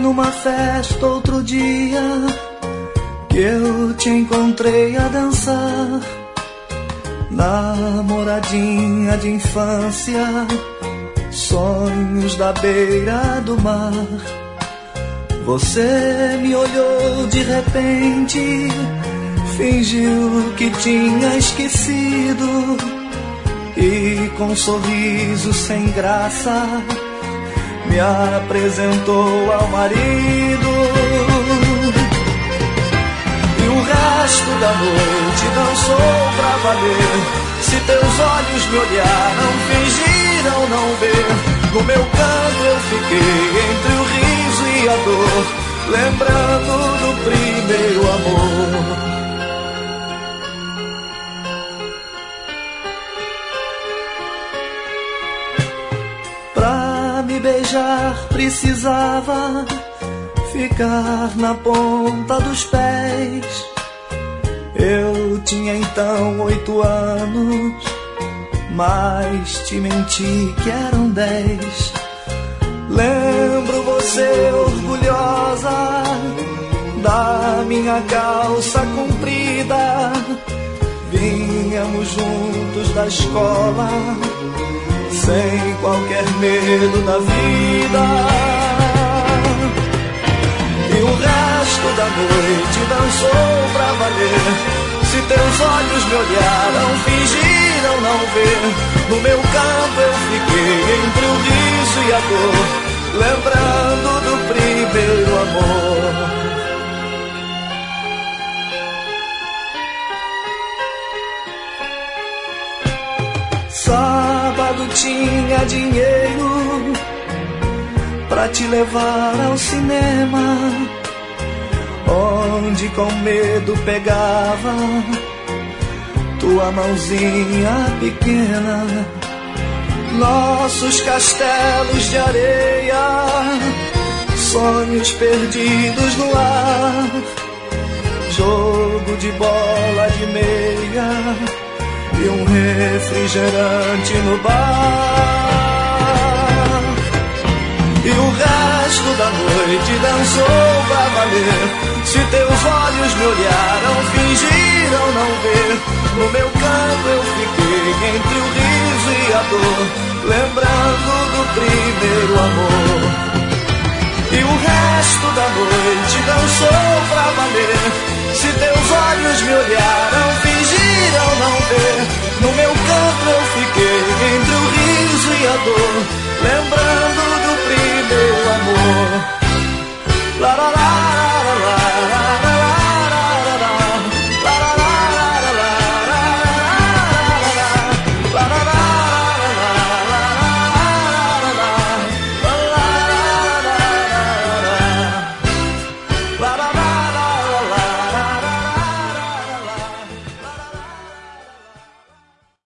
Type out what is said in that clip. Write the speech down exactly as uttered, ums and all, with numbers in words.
numa festa outro dia que eu te encontrei a dançar, namoradinha de infância, sonhos da beira do mar. Você me olhou de repente, fingiu que tinha esquecido e com um sorriso sem graça me apresentou ao marido. E o resto da noite dançou pra valer. Se teus olhos me olharam, fingiram não ver. No meu canto eu fiquei entre o riso e a dor, lembrando do primeiro amor. Pra me beijar precisava ficar na ponta dos pés. Eu tinha então oito anos, mas te menti que eram dez. Lembro você orgulhosa da minha calça comprida. Vinhamos juntos da escola, sem qualquer medo da vida. E o resto da noite dançou pra valer. Se teus olhos me olharam, fingiram não ver. No meu canto eu fiquei entre o riso e a dor, lembrando do primeiro amor. Sábado tinha dinheiro pra te levar ao cinema, onde com medo pegava tua mãozinha pequena. Nossos castelos de areia, sonhos perdidos no ar, jogo de bola de meia e um refrigerante no bar. E o resto da noite dançou pra valer. Se teus olhos me olharam, fingiram não ver. No meu canto eu fiquei entre o riso e a dor, lembrando do primeiro amor. E o resto da noite dançou pra valer. Se teus olhos me olharam, fingiram não ver. No meu canto eu fiquei entre o riso e a dor,